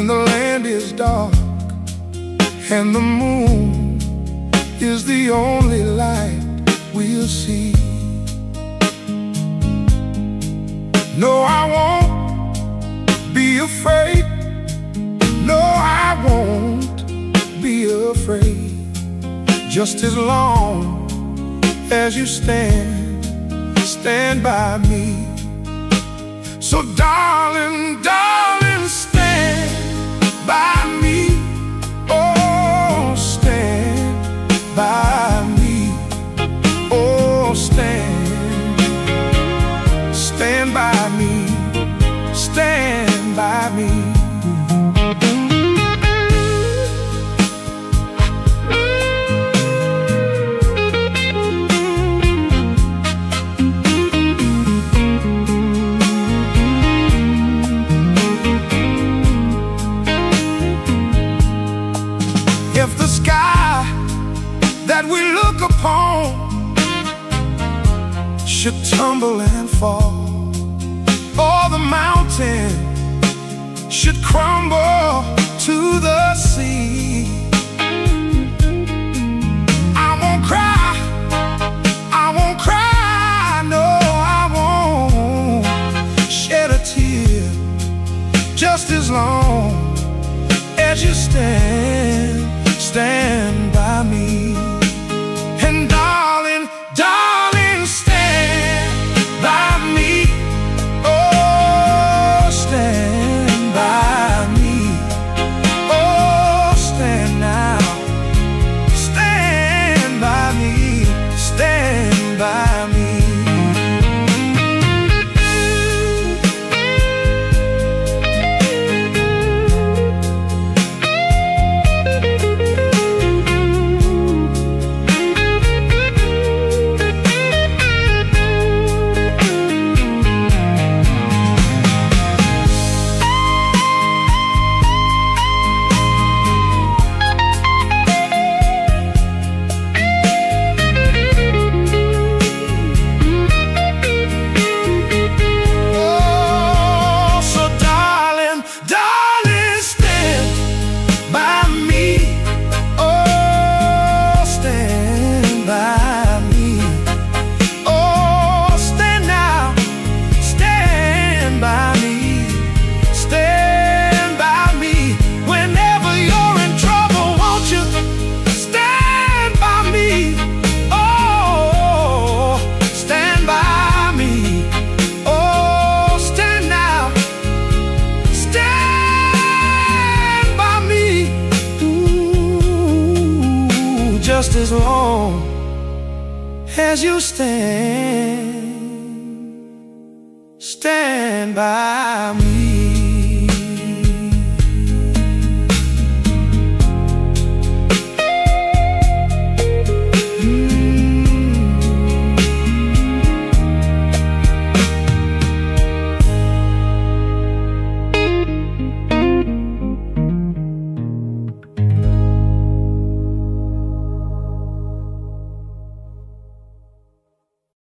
and the land is dark, and the moon is the only light we'll see. No, I won't be afraid. No, I won't be afraid. Just as long as you stand by me. So darling, darling, stand by me. Oh, stand by me. Oh, stand by me. Stand by me. If the sky that we look upon should tumble and fall, or the mountain should crumble to the sea, I won't cry, I won't cry, no, I won't shed a tear. Just as long as you stand by me. And darling, darling, stand by me. Oh, stand by me. Oh, stand now. Stand by me. Stand by me. Just as long as you stand by me.